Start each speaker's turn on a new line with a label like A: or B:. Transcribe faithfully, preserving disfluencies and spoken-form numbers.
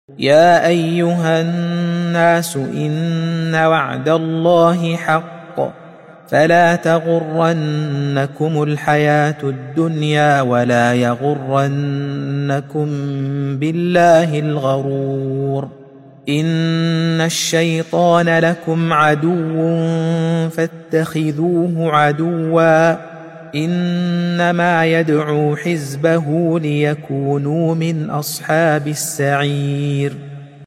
A: يا أيها الناس إن وعد الله حق فلا تغرنكم الحياة الدنيا ولا يغرنكم بالله الغرور إن الشيطان لكم عدو فاتخذوه عدوا إنما يدعو حزبه ليكونوا من أصحاب السعير